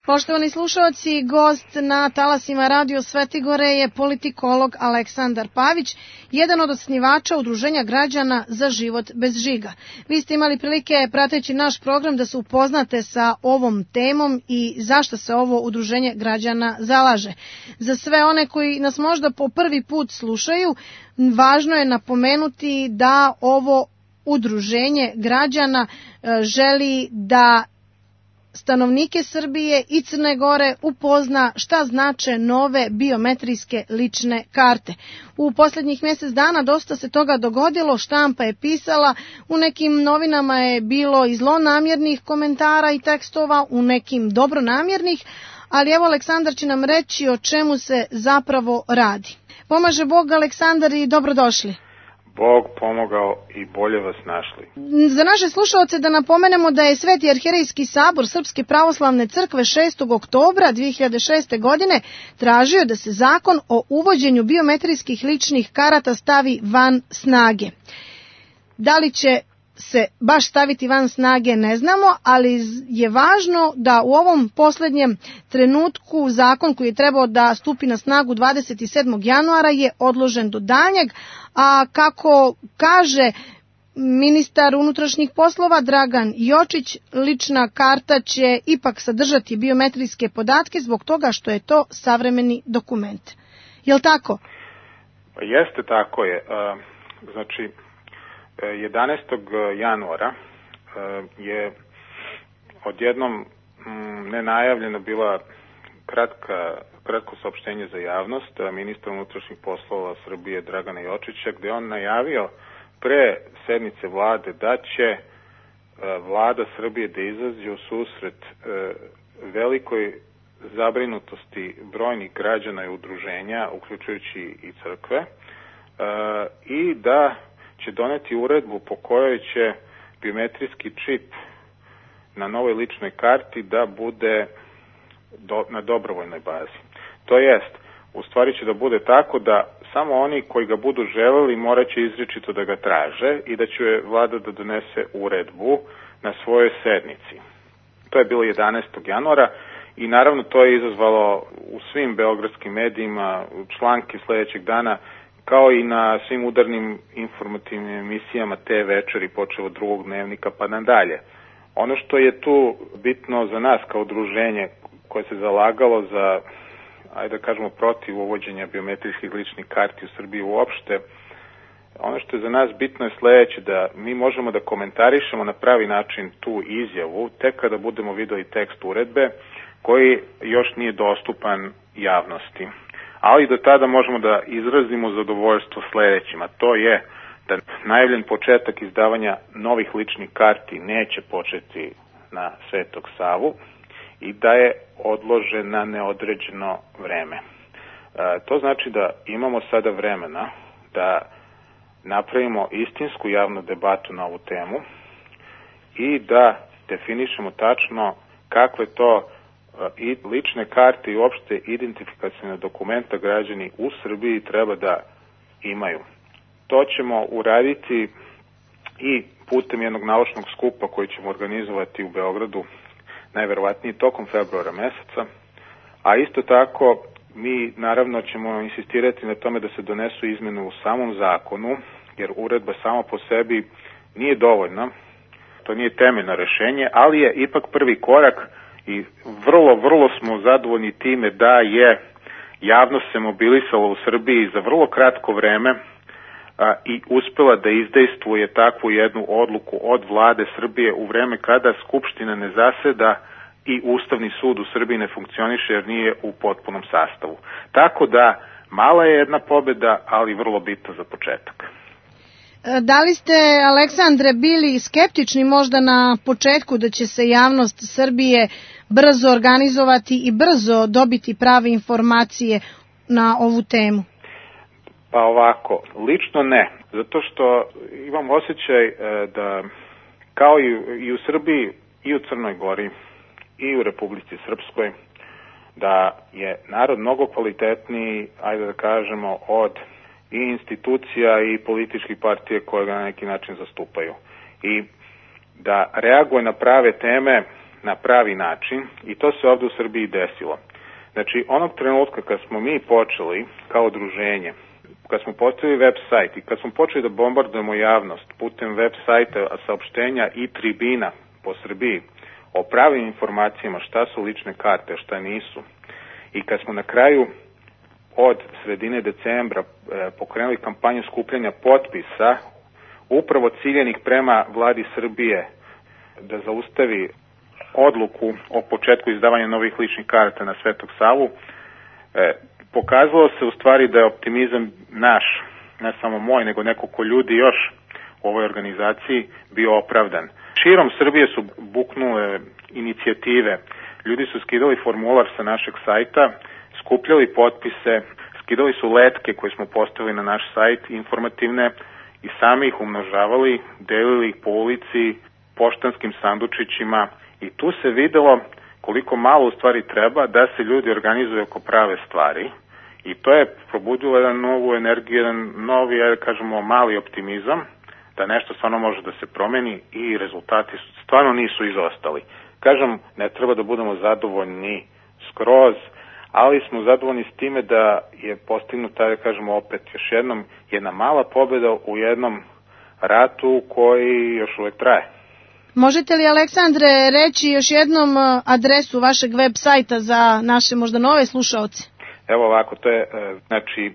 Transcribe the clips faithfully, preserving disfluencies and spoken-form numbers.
Poštovani slušalci, gost na talasima Radio Svetigore je politikolog Aleksandar Pavić, jedan od osnivača Udruženja građana za život bez žiga. Vi ste imali prilike, prateći naš program, da se upoznate sa ovom temom i zašto se ovo Udruženje građana zalaže. Za sve one koji nas možda po prvi put slušaju, važno je napomenuti da ovo Udruženje građana želi da stanovnike Srbije i Crne Gore upozna šta znače nove biometrijske lične karte. U posljednjih mjesec dana dosta se toga dogodilo, štampa je pisala, u nekim novinama je bilo i zlonamjernih komentara i tekstova, u nekim dobronamjernih, ali evo Aleksandar će nam reći o čemu se zapravo radi. Pomaže Bog, Aleksandar, i dobrodošli. Bog pomogao i bolje vas našli. Za naše slušalce da napomenemo da je Sveti arhijerejski sabor Srpske pravoslavne crkve šestog oktobra dve hiljade šeste. godine tražio da se zakon o uvođenju biometrijskih ličnih karata stavi van snage. Da li će se baš staviti van snage ne znamo, ali je važno da u ovom posljednjem trenutku zakon koji je trebao da stupi na snagu dvadeset sedmog januara je odložen do daljnjeg, a kako kaže ministar unutrašnjih poslova Dragan Jočić, lična karta će ipak sadržati biometrijske podatke zbog toga što je to savremeni dokument. Je li tako? Pa jeste, tako je. Znači, jedanaestog januara je odjednom nenajavljena bila kratka, kratko saopštenje za javnost ministra unutrašnjih poslova Srbije Dragana Jočića, gde on najavio pre sednice vlade da će vlada Srbije da izađe u susret velikoj zabrinutosti brojnih građana i udruženja, uključujući i crkve, i da će doneti uredbu po kojoj će biometrijski čip na novoj ličnoj karti da bude do, na dobrovoljnoj bazi. To jest, u stvari će da bude tako da samo oni koji ga budu želeli morat će izričito da ga traže i da će vlada da donese uredbu na svojoj sednici. To je bilo jedanaestog januara i naravno to je izazvalo u svim beogradskim medijima članke sljedećeg dana, kao i na svim udarnim informativnim emisijama te večeri, počeo od drugog dnevnika pa nadalje. Ono što je tu bitno za nas kao udruženje koje se zalagalo za, ajde da kažemo, protiv uvođenja biometrijskih ličnih karti u Srbiji uopšte, ono što je za nas bitno je sledeće, da mi možemo da komentarišemo na pravi način tu izjavu tek kada budemo videli tekst uredbe koji još nije dostupan javnosti. Ali do tada možemo da izrazimo zadovoljstvo sledećima. To je da najavljen početak izdavanja novih ličnih karti neće početi na Svetog Savu i da je odložen na neodređeno vreme. E, to znači da imamo sada vremena da napravimo istinsku javnu debatu na ovu temu i da definišemo tačno kakve to i lične karte i uopšte identifikacione dokumenta građani u Srbiji treba da imaju. To ćemo uraditi i putem jednog naučnog skupa koji ćemo organizovati u Beogradu najverovatnije tokom februara meseca, a isto tako mi naravno ćemo insistirati na tome da se donesu izmene u samom zakonu, jer uredba sama po sebi nije dovoljna, to nije temeljno rešenje, ali je ipak prvi korak i vrlo, vrlo smo zadovoljni time da je javnost se mobilisala u Srbiji za vrlo kratko vreme a, i uspela da izdejstvuje takvu jednu odluku od vlade Srbije u vreme kada Skupština ne zaseda i Ustavni sud u Srbiji ne funkcioniše jer nije u potpunom sastavu. Tako da mala je jedna pobeda, ali vrlo bitna za početak. Da li ste, Aleksandre, bili skeptični možda na početku da će se javnost Srbije brzo organizovati i brzo dobiti prave informacije na ovu temu? Pa ovako, lično ne, zato što imam osjećaj da kao i u Srbiji i u Crnoj Gori i u Republici Srpskoj da je narod mnogo kvalitetniji, ajde da kažemo, od i institucija i političkih partije koje ga na neki način zastupaju. I da reaguje na prave teme na pravi način i to se ovde u Srbiji desilo. Znači, onog trenutka kad smo mi počeli kao udruženje, kad smo postavili web sajt i kad smo počeli da bombardujemo javnost putem web sajta, saopštenja i tribina po Srbiji o pravim informacijama šta su lične karte, šta nisu, i kad smo na kraju od sredine decembra e, pokrenuli kampanju skupljanja potpisa upravo ciljenih prema vladi Srbije da zaustavi odluku o početku izdavanja novih ličnih karata na Svetog Savu, e, pokazalo se u stvari da je optimizam naš, ne samo moj, nego nekoliko ljudi još u ovoj organizaciji bio opravdan. Širom Srbije su buknule inicijative, ljudi su skidali formular sa našeg sajta, skupljali potpise, skidali su letke koje smo postavili na naš sajt, informativne, i sami ih umnožavali, delili ih po ulici, poštanskim sandučićima, i tu se videlo koliko malo u stvari treba da se ljudi organizuju oko prave stvari, i to je probudilo jedan novu energiju, jedan novi, ja kažemo, mali optimizam, da nešto stvarno može da se promeni, i rezultati stvarno nisu izostali. Kažem, ne treba da budemo zadovoljni skroz, ali smo zadovoljni s time da je postignuta, da kažemo opet još jednom, jedna mala pobjeda u jednom ratu koji još uvek traje. Možete li, Aleksandre, reći još jednom adresu vašeg web sajta za naše možda nove slušaoce? Evo ovako, to je znači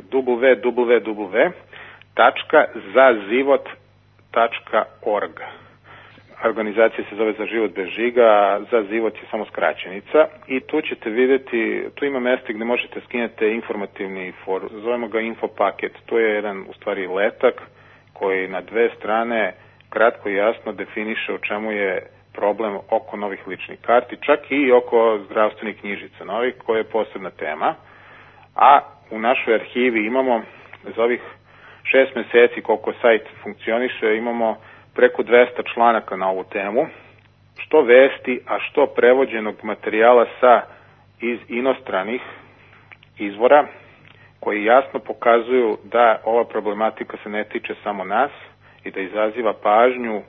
w w w tačka za život tačka org. Organizacija se zove Za život bez žiga, a Za život je samo skraćenica, i tu ćete vidjeti, tu ima mesta gde možete skinete informativni for, zovemo ga info paket. To je jedan u stvari letak koji na dve strane kratko i jasno definiše o čemu je problem oko novih ličnih karti, čak i oko zdravstvenih knjižica novih, koja je posebna tema. A u našoj arhivi imamo za ovih šest meseci koliko sajt funkcioniše, imamo preko dvesta članaka na ovu temu, što vesti, a što prevođenog materijala sa iz inostranih izvora, koji jasno pokazuju da ova problematika se ne tiče samo nas i da izaziva pažnju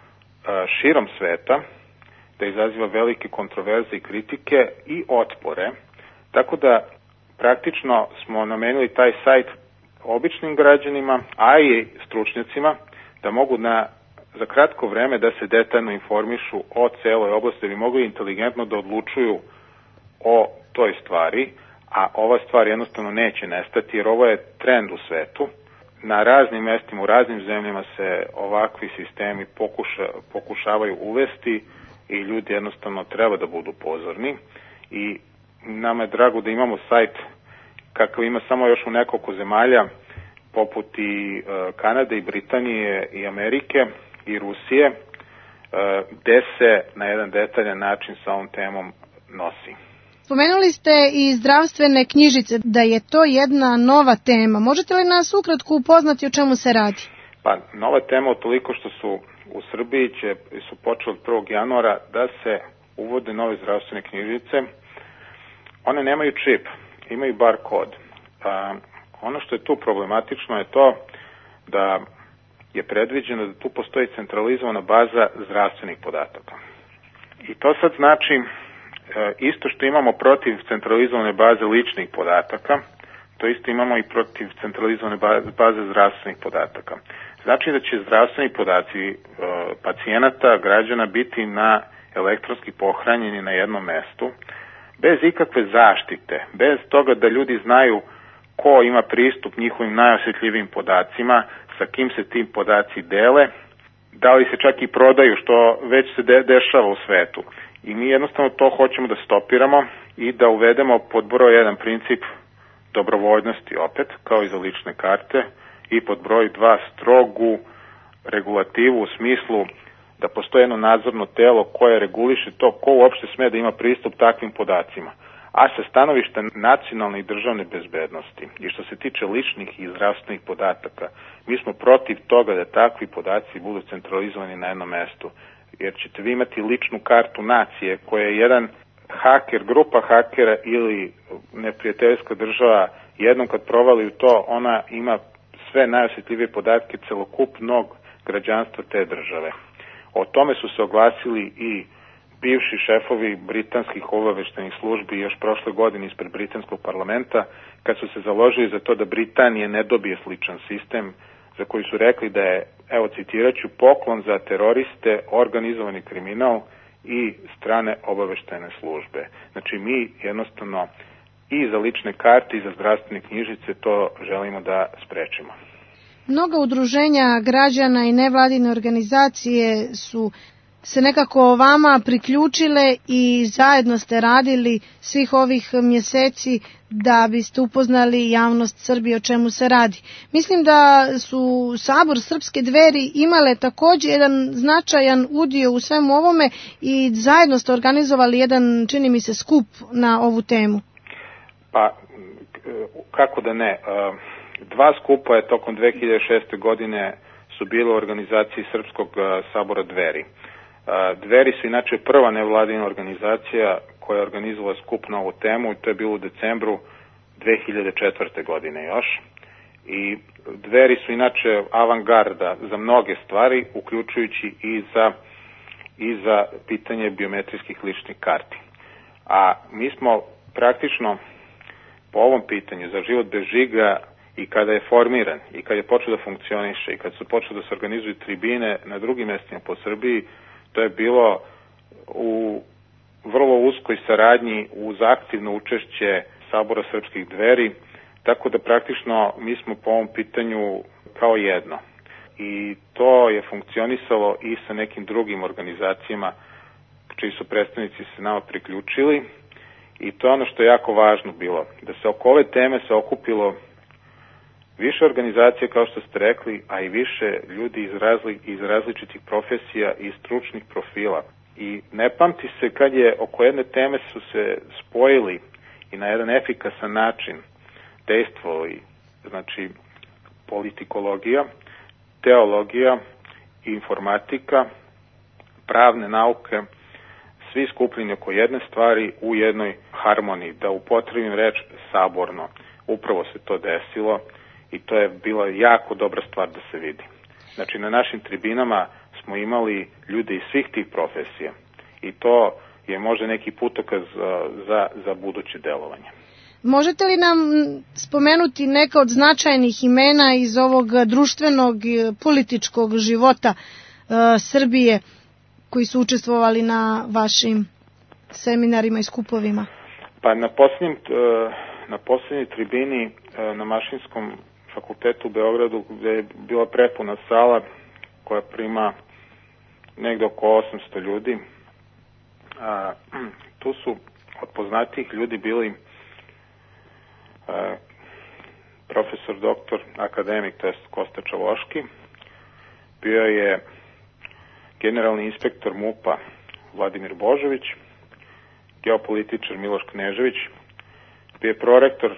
širom sveta, da izaziva velike kontroverze i kritike i otpore, tako da praktično smo namenili taj sajt običnim građanima, a i stručnjacima, da mogu na za kratko vreme da se detaljno informišu o celoj oblasti, da bi mogli inteligentno da odlučuju o toj stvari, a ova stvar jednostavno neće nestati, jer ovo je trend u svetu. Na raznim mestima, u raznim zemljama se ovakvi sistemi pokuša, pokušavaju uvesti, i ljudi jednostavno treba da budu pozorni, i nama je drago da imamo sajt kakav ima samo još u nekoliko zemalja, poput i e, Kanade i Britanije i Amerike i Rusije, e, gde se na jedan detaljan način sa ovom temom nosi. Spomenuli ste i zdravstvene knjižice, da je to jedna nova tema. Možete li nas ukratko upoznati o čemu se radi? Pa, nova tema u toliko što su u Srbiji će, su počeli od prvog januara da se uvode nove zdravstvene knjižice. One nemaju čip, imaju bar kod. A, ono što je tu problematično je to da je predviđeno da tu postoji centralizovana baza zdravstvenih podataka. I to sad znači e, isto što imamo protiv centralizovane baze ličnih podataka, to isto imamo i protiv centralizovane baze zdravstvenih podataka. Znači da će zdravstveni podaci e, pacijenata, građana biti na elektronski pohranjeni na jednom mestu, bez ikakve zaštite, bez toga da ljudi znaju ko ima pristup njihovim najosjetljivijim podacima, sa kim se tim podaci dele, da li se čak i prodaju, što već se de- dešava u svetu. I mi jednostavno to hoćemo da stopiramo i da uvedemo pod broj jedan princip dobrovoljnosti opet, kao i za lične karte, i pod broj dva strogu regulativu u smislu da postoji jedno nadzorno telo koje reguliše to ko uopšte sme da ima pristup takvim podacima. A sa stanovišta nacionalne i državne bezbednosti i što se tiče ličnih i zdravstvenih podataka, mi smo protiv toga da takvi podaci budu centralizovani na jednom mestu, jer ćete vi imati ličnu kartu nacije koja je jedan haker, grupa hakera ili neprijateljska država, jednom kad provali u to, ona ima sve najosjetljivije podatke celokupnog građanstva te države. O tome su se oglasili i bivši šefovi britanskih obaveštajnih službi još prošle godine ispred britanskog parlamenta, kad su se založili za to da Britanija ne dobije sličan sistem, za koji su rekli da je, evo citiraću, poklon za teroriste, organizovani kriminal i strane obaveštajne službe. Znači mi jednostavno i za lične karte i za zdravstvene knjižice to želimo da sprečimo. Mnoga udruženja građana i nevladine organizacije su se nekako vama priključile i zajedno ste radili svih ovih mjeseci da biste upoznali javnost Srbije o čemu se radi. Mislim da su Sabor Srpske Dveri imale također jedan značajan udio u svemu ovome i zajedno ste organizovali jedan, čini mi se, skup na ovu temu. Pa, kako da ne. Dva skupa je tokom dve hiljade šeste. godine su bile u organizaciji Srpskog sabora Dveri. Dveri su inače prva nevladina organizacija koja je organizovala skup na ovu temu i to je bilo u decembru dve hiljade četvrte. godine još. I Dveri su inače avangarda za mnoge stvari, uključujući i za, i za pitanje biometrijskih ličnih karti. A mi smo praktično po ovom pitanju za život bez žiga i kada je formiran i kada je počeo da funkcioniše i kada su počeli da se organizuju tribine na drugim mestima po Srbiji, to je bilo u vrlo uskoj saradnji uz aktivno učešće Sabora Srpskih Dveri, tako da praktično mi smo po ovom pitanju kao jedno. I to je funkcionisalo i sa nekim drugim organizacijama čiji su predstavnici se nama priključili i to je ono što je jako važno bilo, da se oko ove teme se okupilo više organizacije, kao što ste rekli, a i više ljudi iz, razli, iz različitih profesija i stručnih profila. I ne pamti se kad je oko jedne teme su se spojili i na jedan efikasan način dejstvovali, znači politikologija, teologija, informatika, pravne nauke, svi skupljeni oko jedne stvari u jednoj harmoniji, da upotrebim reč saborno. Upravo se to desilo i to je bila jako dobra stvar da se vidi. Znači, na našim tribinama smo imali ljude iz svih tih profesija i to je možda neki putokaz za, za, za buduće delovanje. Možete li nam spomenuti neka od značajnih imena iz ovog društvenog političkog života uh, Srbije koji su učestvovali na vašim seminarima i skupovima? Pa na posljednjem, uh, na posljednjoj tribini uh, na Mašinskom fakultetu u Beogradu, gde je bila prepuna sala koja prima negde oko osamsto ljudi. A, tu su od poznatijih ljudi bili a, profesor, doktor, akademik, to je Kosta Čavoški, bio je generalni inspektor MUP-a Vladimir Božović, geopolitičar Miloš Knežević, bio je prorektor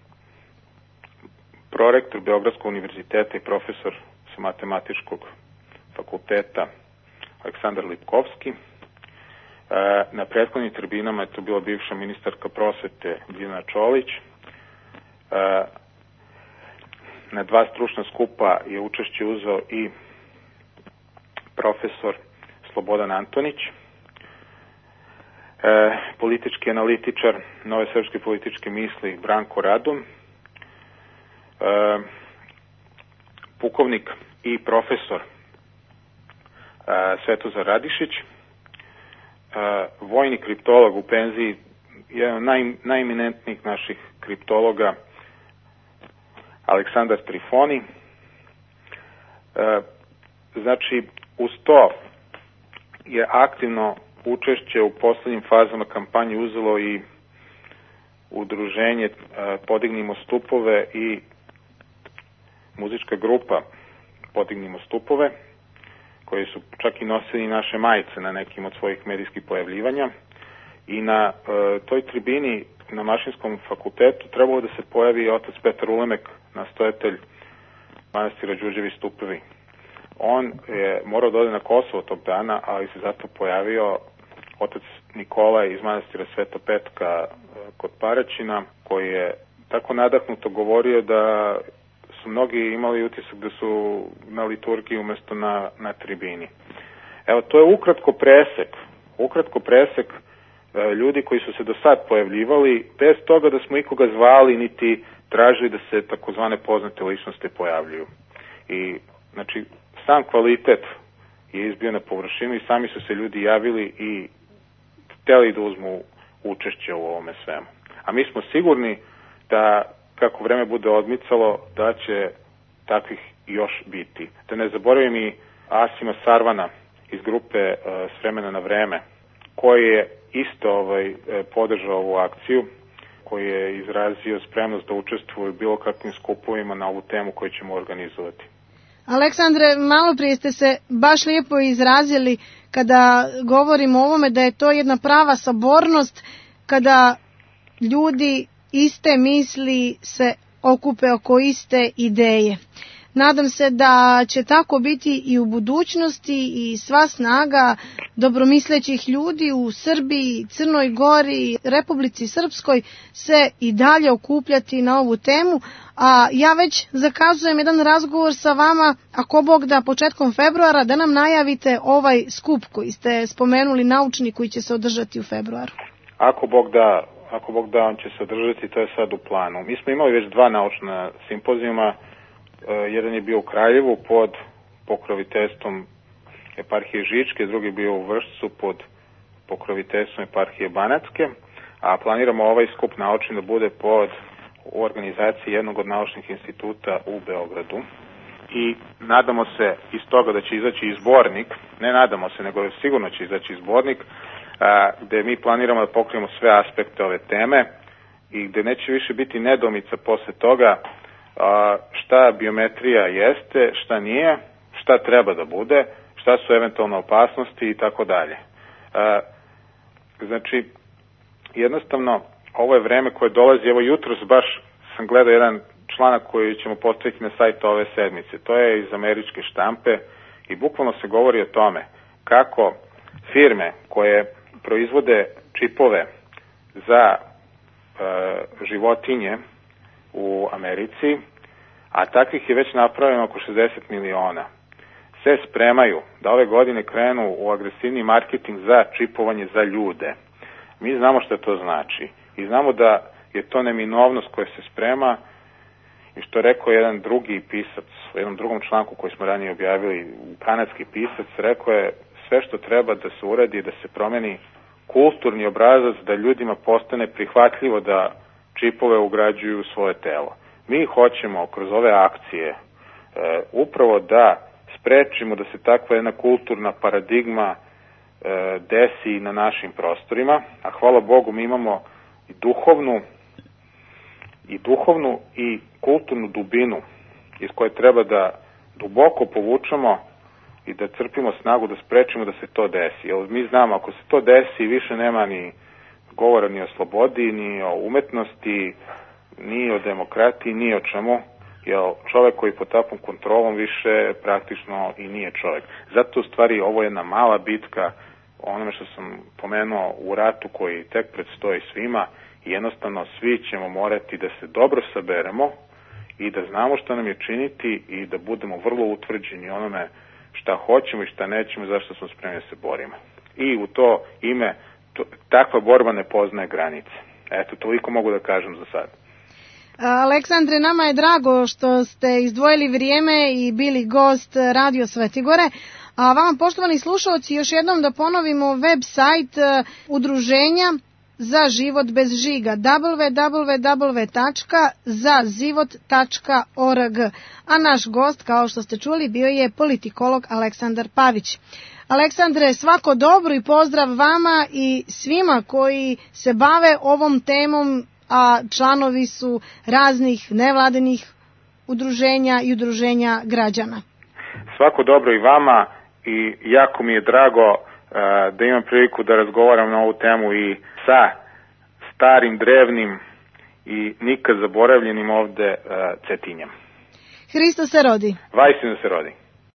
prorektor Beogradskog univerziteta i profesor sa matematičkog fakulteta Aleksandar Lipkovski. Na prethodnim tribinama je to bila bivša ministarka prosvete Biljana Čolić. Na dva stručna skupa je učešće uzeo i profesor Slobodan Antonić, politički analitičar Nove srpske političke misli Branko Radun, Uh, pukovnik i profesor uh, Svetozar Radišić, uh, vojni kriptolog u penziji, jedan od naj, najeminentnijih naših kriptologa Aleksandar Trifoni. Uh, znači, uz to je aktivno učešće u poslednjim fazama kampanje uzelo i udruženje uh, Podignimo stupove i muzička grupa Podignimo stupove, koji su čak i nosili naše majice na nekim od svojih medijskih pojavljivanja. I na e, toj tribini na Mašinskom fakultetu trebalo da se pojavi otac Petar Ulemek, nastojatelj manastira Đurđevi stupovi. On je morao da ode na Kosovo tog dana, ali se zato pojavio otac Nikolaj iz manastira Sveto Petka e, kod Paraćina, koji je tako nadahnuto govorio da su mnogi imali utisak da su na liturgiji umesto na, na tribini. Evo, to je ukratko presek ukratko presek e, ljudi koji su se do sad pojavljivali, bez toga da smo ikoga zvali niti tražili da se takozvane poznate ličnosti pojavljuju. I, znači, sam kvalitet je izbio na površinu i sami su se ljudi javili i hteli da uzmu učešće u ovome svemu. A mi smo sigurni da, kako vreme bude odmicalo, da će takvih još biti. Da ne zaboravim i Asima Sarvana iz grupe e, S vremena na vreme, koji je isto ovaj, podržao ovu akciju, koji je izrazio spremnost da učestvuje u bilo kakvim skupovima na ovu temu koju ćemo organizovati. Aleksandre, malo prije ste se baš lijepo izrazili kada govorimo o ovome da je to jedna prava sabornost, kada ljudi iste misli se okupe oko iste ideje. Nadam se da će tako biti i u budućnosti i sva snaga dobromislećih ljudi u Srbiji, Crnoj Gori, Republici Srpskoj se i dalje okupljati na ovu temu, a ja već zakazujem jedan razgovor sa vama, ako Bog da, početkom februara, da nam najavite ovaj skup koji ste spomenuli, naučni, koji će se održati u februaru. Ako Bog da, ako Bog da, on će se održati, to je sad u planu. Mi smo imali već dva naučna simpozijuma. Jedan je bio u Kraljevu pod pokroviteljstvom eparhije Žičke, drugi je bio u Vršcu pod pokroviteljstvom eparhije Banatske, a planiramo ovaj skup naučni da bude pod u organizaciji jednog od naučnih instituta u Beogradu. I nadamo se iz toga da će izaći izbornik, ne nadamo se, nego sigurno će izaći izbornik, a, gde mi planiramo da pokrijemo sve aspekte ove teme i gde neće više biti nedomica posle toga a, šta biometrija jeste, šta nije, šta treba da bude, šta su eventualne opasnosti i tako dalje. Znači, jednostavno, ovo je vreme koje dolazi, evo jutros baš sam gledao jedan članak koji ćemo postaviti na sajtu ove sedmice, to je iz američke štampe i bukvalno se govori o tome kako firme koje proizvode čipove za e, životinje u Americi, a takvih je već napravljeno oko šezdeset miliona, se spremaju da ove godine krenu u agresivni marketing za čipovanje za ljude. Mi znamo šta to znači i znamo da je to neminovnost koja se sprema i što rekao jedan drugi pisac u jednom drugom članku koji smo ranije objavili, kanadski pisac, rekao je sve što treba da se uradi, da se promeni kulturni obrazac, da ljudima postane prihvatljivo da čipove ugrađuju u svoje telo. Mi hoćemo kroz ove akcije e, upravo da sprečimo da se takva jedna kulturna paradigma e, desi na našim prostorima, a hvala Bogu mi imamo i duhovnu i duhovnu i kulturnu dubinu iz koje treba da duboko povučemo i da crpimo snagu da sprečimo da se to desi. Jer mi znamo, ako se to desi, više nema ni govora ni o slobodi, ni o umetnosti, ni o demokratiji, ni o čemu, jer čovek koji pod takvom kontrolom više praktično i nije čovek. Zato u stvari ovo je jedna mala bitka onome što sam pomenuo u ratu koji tek predstoji svima i jednostavno svi ćemo morati da se dobro saberemo i da znamo šta nam je činiti i da budemo vrlo utvrđeni onome šta hoćemo i šta nećemo, zašto smo spremni da se borimo. I u to ime to, takva borba ne poznaje granice. Eto, toliko mogu da kažem za sad. Aleksandre, nama je drago što ste izdvojili vrijeme i bili gost Radio Svetigore. A vama, poštovani slušalci, još jednom da ponovimo web sajt udruženja za život bez žiga w w w tačka za život tačka org. A naš gost, kao što ste čuli, bio je politikolog Aleksandar Pavić. Aleksandre, svako dobro i pozdrav vama i svima koji se bave ovom temom, a članovi su raznih nevladinih udruženja i udruženja građana. Svako dobro i vama i jako mi je drago uh, da imam priliku da razgovaram na ovu temu i sa starim, drevnim i nikad zaboravljenim ovde uh, Cetinjem. Hristo se rodi. Vajsino se rodi.